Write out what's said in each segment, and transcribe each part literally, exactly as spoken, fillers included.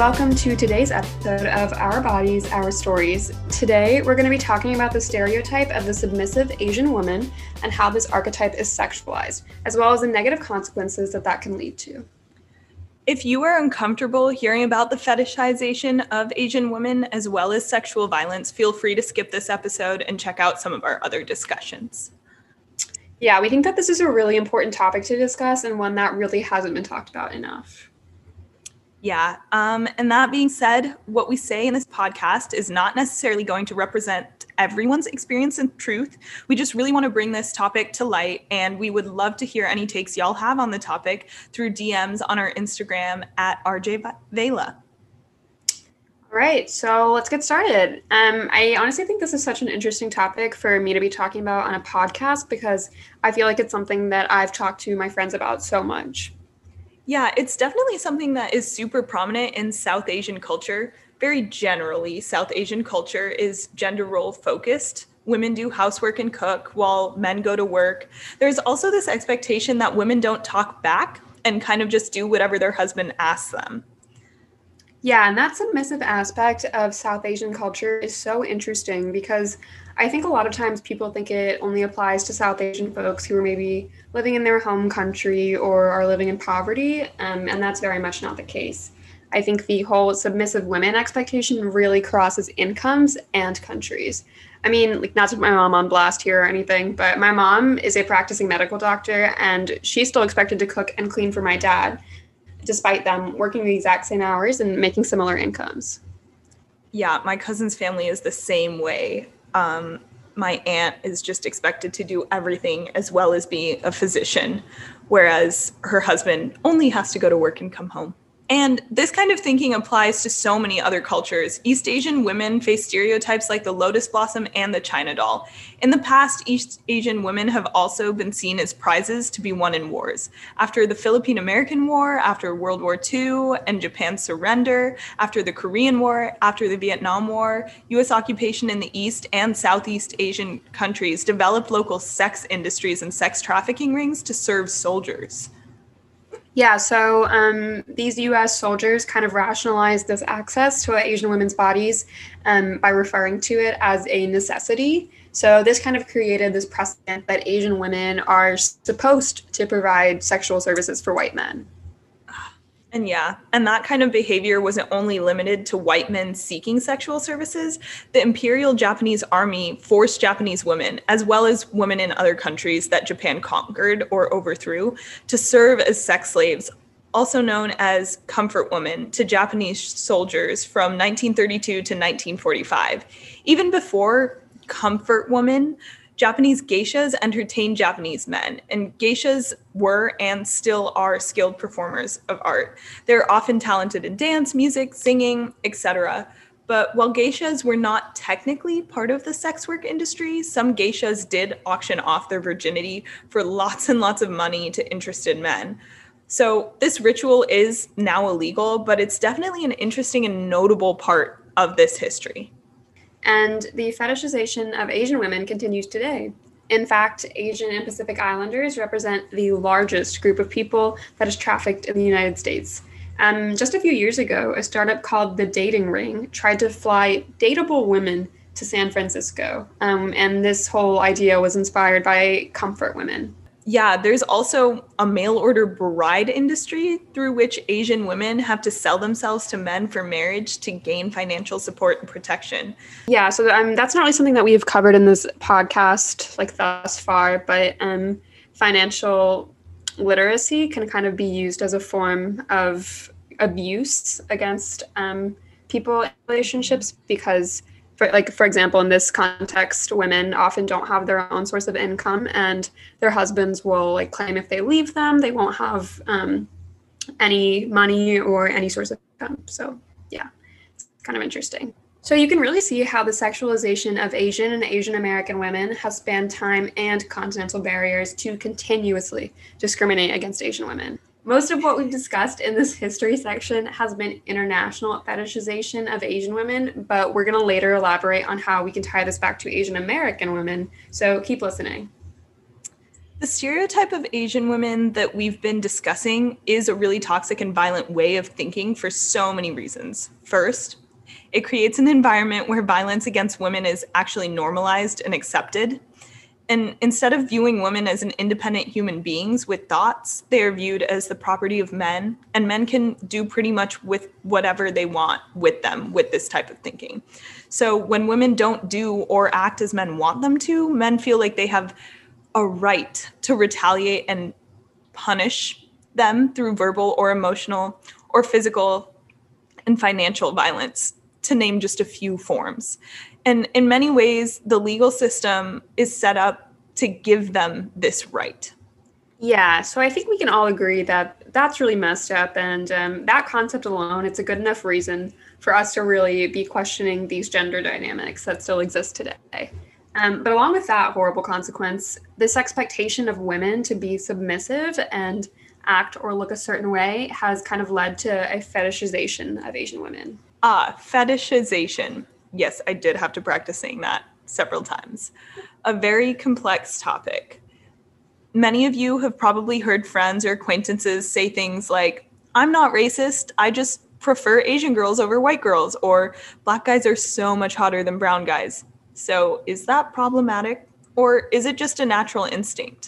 welcome to today's episode of Our Bodies, Our Stories. Today, we're going to be talking about the stereotype of the submissive Asian woman and how this archetype is sexualized, as well as the negative consequences that that can lead to. If you are uncomfortable hearing about the fetishization of Asian women as well as sexual violence, feel free to skip this episode and check out some of our other discussions. Yeah, we think that this is a really important topic to discuss and one that really hasn't been talked about enough. Yeah, um, and that being said, what we say in this podcast is not necessarily going to represent everyone's experience and truth. We just really want to bring this topic to light, and we would love to hear any takes y'all have on the topic through D Ms on our Instagram at R J Vela. All right, so let's get started. Um, I honestly think this is such an interesting topic for me to be talking about on a podcast because I feel like it's something that I've talked to my friends about so much. Yeah, it's definitely something that is super prominent in South Asian culture. Very generally, South Asian culture is gender role focused. Women do housework and cook while men go to work. There's also this expectation that women don't talk back and kind of just do whatever their husband asks them. Yeah, and that submissive aspect of South Asian culture is so interesting because I think a lot of times people think it only applies to South Asian folks who are maybe living in their home country or are living in poverty, um, and that's very much not the case. I think the whole submissive women expectation really crosses incomes and countries. I mean, like, not to put my mom on blast here or anything, but my mom is a practicing medical doctor, and she's still expected to cook and clean for my dad, despite them working the exact same hours and making similar incomes. Yeah, my cousin's family is the same way. Um, my aunt is just expected to do everything as well as be a physician, whereas her husband only has to go to work and come home. And this kind of thinking applies to so many other cultures. East Asian women face stereotypes like the lotus blossom and the China doll. In the past, East Asian women have also been seen as prizes to be won in wars. After the Philippine-American War, after World War Two and Japan's surrender, after the Korean War, after the Vietnam War, U S occupation in the East and Southeast Asian countries developed local sex industries and sex trafficking rings to serve soldiers. Yeah, so um, these U S soldiers kind of rationalized this access to Asian women's bodies um, by referring to it as a necessity. So this kind of created this precedent that Asian women are supposed to provide sexual services for white men. And yeah, and that kind of behavior wasn't only limited to white men seeking sexual services. The Imperial Japanese Army forced Japanese women, as well as women in other countries that Japan conquered or overthrew, to serve as sex slaves, also known as comfort women, to Japanese soldiers from nineteen thirty-two to nineteen forty-five. Even before comfort women, Japanese geishas entertained Japanese men, and geishas were and still are skilled performers of art. They're often talented in dance, music, singing, et cetera. But while geishas were not technically part of the sex work industry, some geishas did auction off their virginity for lots and lots of money to interested men. So this ritual is now illegal, but it's definitely an interesting and notable part of this history. And the fetishization of Asian women continues today. In fact, Asian and Pacific Islanders represent the largest group of people that is trafficked in the United States. Um, just a few years ago, a startup called The Dating Ring tried to fly dateable women to San Francisco. Um, and this whole idea was inspired by comfort women. Yeah, there's also a mail order bride industry through which Asian women have to sell themselves to men for marriage to gain financial support and protection. Yeah, so um, that's not really something that we've covered in this podcast like thus far, but um, financial literacy can kind of be used as a form of abuse against um, people in relationships because For, like, for example, in this context, women often don't have their own source of income and their husbands will like claim if they leave them, they won't have um, any money or any source of income. So yeah, it's kind of interesting. So you can really see how the sexualization of Asian and Asian American women has spanned time and continental barriers to continuously discriminate against Asian women. Most of what we've discussed in this history section has been international fetishization of Asian women, but we're going to later elaborate on how we can tie this back to Asian American women. So keep listening. The stereotype of Asian women that we've been discussing is a really toxic and violent way of thinking for so many reasons. First, it creates an environment where violence against women is actually normalized and accepted. And instead of viewing women as an independent human beings with thoughts, they are viewed as the property of men, and men can do pretty much with whatever they want with them with this type of thinking. So when women don't do or act as men want them to, men feel like they have a right to retaliate and punish them through verbal or emotional or physical and financial violence, to name just a few forms. And in many ways, the legal system is set up to give them this right. Yeah, so I think we can all agree that that's really messed up. And um, that concept alone, it's a good enough reason for us to really be questioning these gender dynamics that still exist today. Um, but along with that horrible consequence, this expectation of women to be submissive and act or look a certain way has kind of led to a fetishization of Asian women. Ah, fetishization. Yes, I did have to practice saying that several times. A very complex topic. Many of you have probably heard friends or acquaintances say things like, I'm not racist, I just prefer Asian girls over white girls, or black guys are so much hotter than brown guys. So is that problematic, or is it just a natural instinct?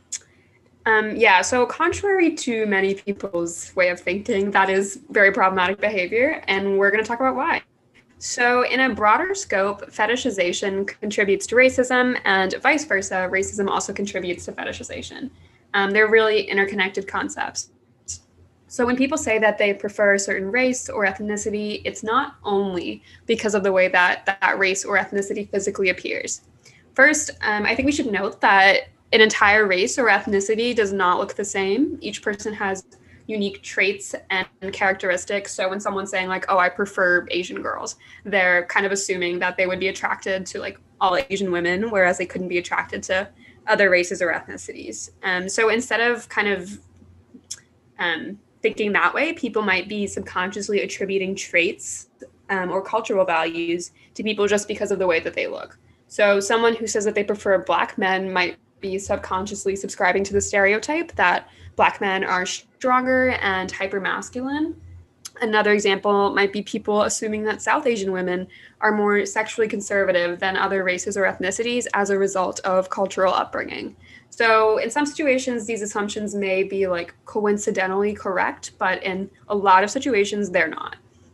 Um, yeah, so contrary to many people's way of thinking, that is very problematic behavior, and we're going to talk about why. So in a broader scope, fetishization contributes to racism, and vice versa, racism also contributes to fetishization. Um, they're really interconnected concepts. So when people say that they prefer a certain race or ethnicity, it's not only because of the way that that race or ethnicity physically appears. First, um, I think we should note that an entire race or ethnicity does not look the same. Each person has unique traits and characteristics. So when someone's saying like, oh, I prefer Asian girls, they're kind of assuming that they would be attracted to like all Asian women, whereas they couldn't be attracted to other races or ethnicities. Um, so instead of kind of um, thinking that way, people might be subconsciously attributing traits um, or cultural values to people just because of the way that they look. So someone who says that they prefer Black men might be subconsciously subscribing to the stereotype that Black men are stronger and hypermasculine. Another example might be people assuming that South Asian women are more sexually conservative than other races or ethnicities as a result of cultural upbringing. So in some situations, these assumptions may be like coincidentally correct, but in a lot of situations, they're not.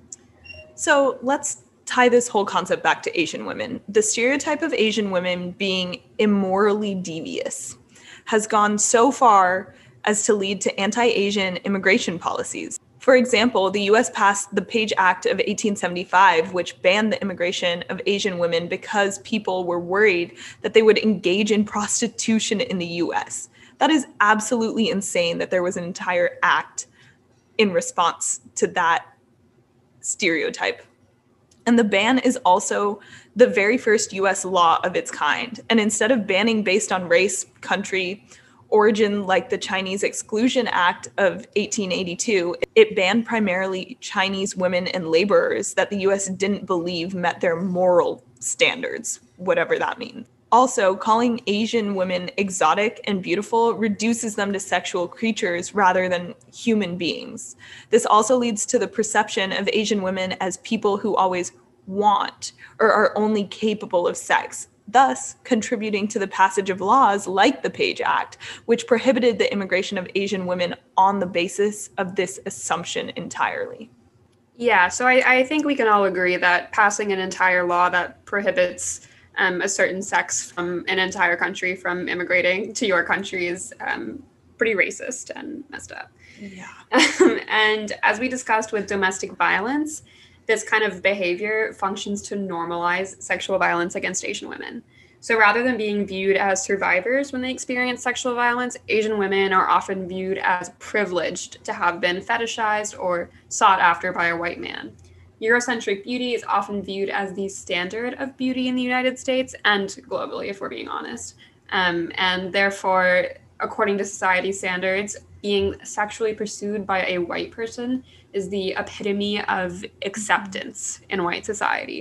So let's tie this whole concept back to Asian women. The stereotype of Asian women being immorally devious has gone so far as to lead to anti-Asian immigration policies. For example, the U S passed the Page Act of eighteen seventy-five, which banned the immigration of Asian women because people were worried that they would engage in prostitution in the U S. That is absolutely insane that there was an entire act in response to that stereotype. And the ban is also the very first U S law of its kind. And instead of banning based on race, country, origin, like the Chinese Exclusion Act of eighteen eighty-two, it banned primarily Chinese women and laborers that the U S didn't believe met their moral standards, whatever that means. Also, calling Asian women exotic and beautiful reduces them to sexual creatures rather than human beings. This also leads to the perception of Asian women as people who always want or are only capable of sex, thus contributing to the passage of laws like the Page Act, which prohibited the immigration of Asian women on the basis of this assumption entirely. Yeah, so I, I think we can all agree that passing an entire law that prohibits Um, a certain sex from an entire country from immigrating to your country is um, pretty racist and messed up. Yeah. Um, and as we discussed with domestic violence, this kind of behavior functions to normalize sexual violence against Asian women. So rather than being viewed as survivors when they experience sexual violence, Asian women are often viewed as privileged to have been fetishized or sought after by a white man. Eurocentric beauty is often viewed as the standard of beauty in the United States and globally, if we're being honest. Um, and therefore, according to society standards, being sexually pursued by a white person is the epitome of acceptance in white society.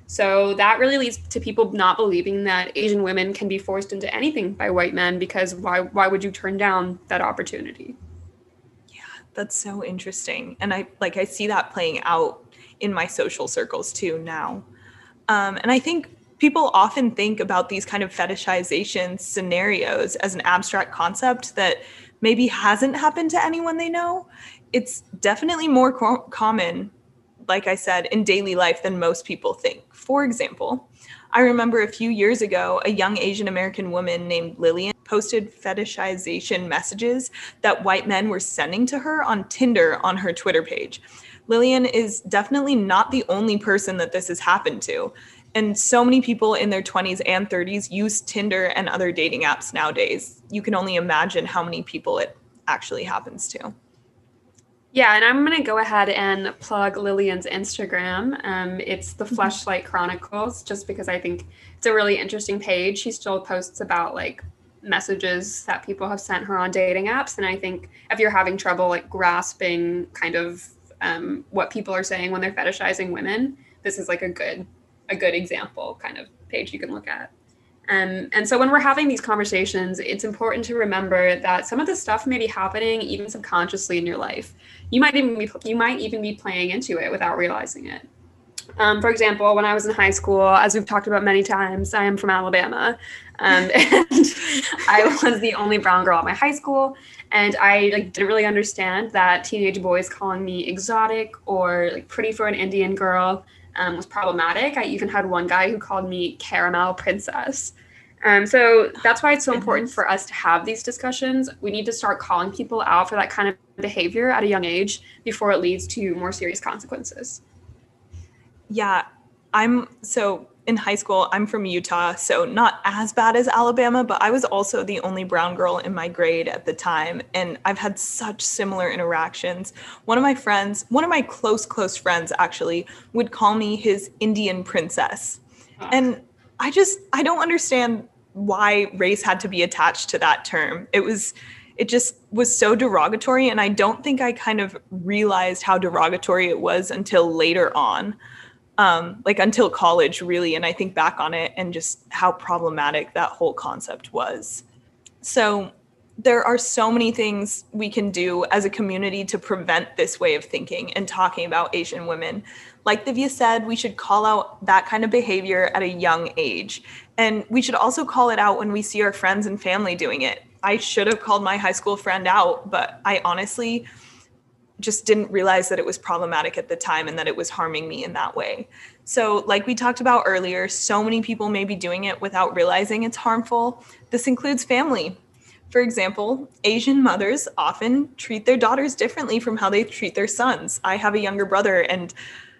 So that really leads to people not believing that Asian women can be forced into anything by white men, because why why would you turn down that opportunity? Yeah, that's so interesting. And I like I see that playing out in my social circles too now. Um, and I think people often think about these kind of fetishization scenarios as an abstract concept that maybe hasn't happened to anyone they know. It's definitely more co- common, like I said, in daily life than most people think. For example, I remember a few years ago, a young Asian American woman named Lillian posted fetishization messages that white men were sending to her on Tinder on her Twitter page. Lillian is definitely not the only person that this has happened to. And so many people in their twenties and thirties use Tinder and other dating apps nowadays. You can only imagine how many people it actually happens to. Yeah, and I'm going to go ahead and plug Lillian's Instagram. Um, it's the Fleshlight Chronicles, just because I think it's a really interesting page. She still posts about like messages that people have sent her on dating apps. And I think if you're having trouble like grasping kind of um, what people are saying when they're fetishizing women, this is like a good a good example kind of page you can look at. Um, and so when we're having these conversations, it's important to remember that some of this stuff may be happening even subconsciously in your life. You might even be, you might even be playing into it without realizing it. Um, for example, when I was in high school, as we've talked about many times, I am from Alabama, um, and I was the only brown girl at my high school, and I like didn't really understand that teenage boys calling me exotic or like pretty for an Indian girl um, was problematic. I even had one guy who called me caramel princess. Um, so that's why it's so important for us to have these discussions. We need to start calling people out for that kind of behavior at a young age before it leads to more serious consequences. Yeah, I'm so in high school, I'm from Utah, so not as bad as Alabama, but I was also the only brown girl in my grade at the time. And I've had such similar interactions. One of my friends, one of my close, close friends actually, would call me his Indian princess. And I just, I don't understand why race had to be attached to that term. It was, it just was so derogatory. And I don't think I kind of realized how derogatory it was until later on. Um, like until college, really. And I think back on it and just how problematic that whole concept was. So there are so many things we can do as a community to prevent this way of thinking and talking about Asian women. Like Divya said, we should call out that kind of behavior at a young age. And we should also call it out when we see our friends and family doing it. I should have called my high school friend out, but I honestly just didn't realize that it was problematic at the time and that it was harming me in that way. So like we talked about earlier, so many people may be doing it without realizing it's harmful. This includes family. For example, Asian mothers often treat their daughters differently from how they treat their sons. I have a younger brother, and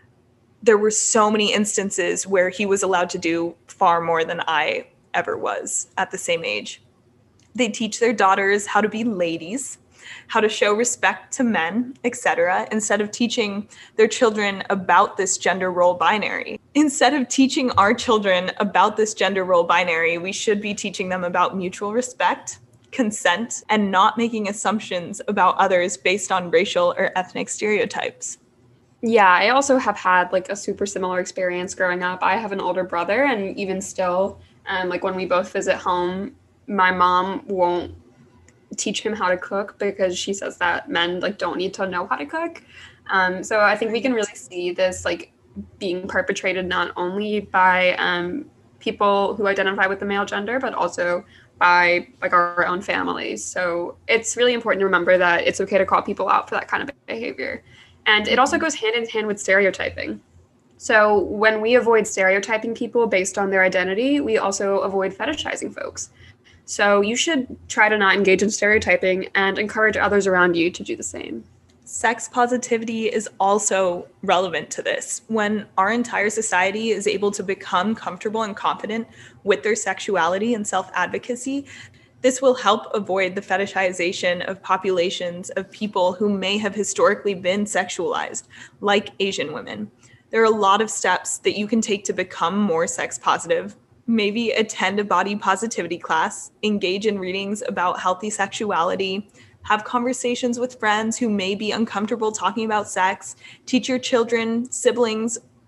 there were so many instances where he was allowed to do far more than I ever was at the same age. They teach their daughters how to be ladies, how to show respect to men, et cetera, instead of teaching their children about this gender role binary. Instead of teaching our children about this gender role binary, we should be teaching them about mutual respect, consent, and not making assumptions about others based on racial or ethnic stereotypes. Yeah, I also have had like a super similar experience growing up. I have an older brother, and even still, um, like when we both visit home, my mom won't teach him how to cook because she says that men like don't need to know how to cook. Um, so I think we can really see this like being perpetrated not only by um, people who identify with the male gender, but also by like our own families. So it's really important to remember that it's okay to call people out for that kind of behavior. And it also goes hand in hand with stereotyping. So when we avoid stereotyping people based on their identity, we also avoid fetishizing folks. So you should try to not engage in stereotyping and encourage others around you to do the same. Sex positivity is also relevant to this. When our entire society is able to become comfortable and confident with their sexuality and self-advocacy, this will help avoid the fetishization of populations of people who may have historically been sexualized, like Asian women. There are a lot of steps that you can take to become more sex positive. Maybe attend a body positivity class, engage in readings about healthy sexuality, have conversations with friends who may be uncomfortable talking about sex, teach your children, siblings,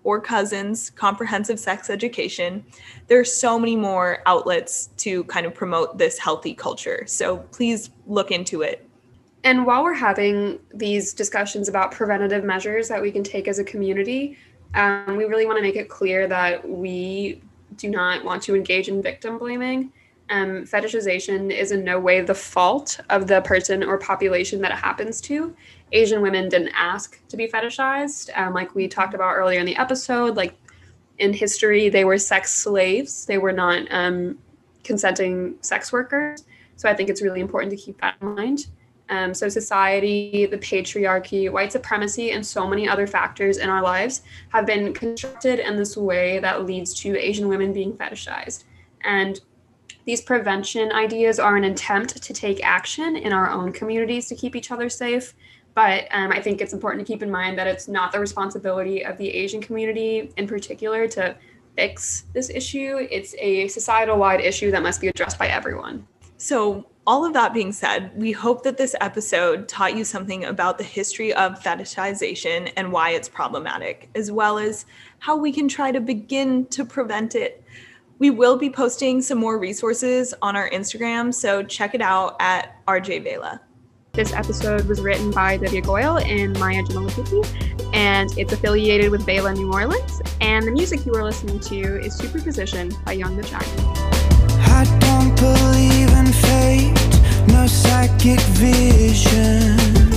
or cousins, comprehensive sex education. There are so many more outlets to kind of promote this healthy culture. So please look into it. And while we're having these discussions about preventative measures that we can take as a community, um, we really want to make it clear that we do not want to engage in victim blaming. Um, fetishization is in no way the fault of the person or population that it happens to. Asian women didn't ask to be fetishized. Um, like we talked about earlier in the episode, like in history, they were sex slaves. They were not um, consenting sex workers. So I think it's really important to keep that in mind. Um, so society, the patriarchy, white supremacy, and so many other factors in our lives have been constructed in this way that leads to Asian women being fetishized. And these prevention ideas are an attempt to take action in our own communities to keep each other safe. But um, I think it's important to keep in mind that it's not the responsibility of the Asian community in particular to fix this issue. It's a societal-wide issue that must be addressed by everyone. So all of that being said, we hope that this episode taught you something about the history of fetishization and why it's problematic, as well as how we can try to begin to prevent it. We will be posting some more resources on our Instagram, so check it out at R J Vela. This episode was written by Divya Goyal and Maya Jamalaputi, and it's affiliated with Vela New Orleans. And the music you were listening to is Superposition by Young the Giant. I don't believe in fate, no psychic vision.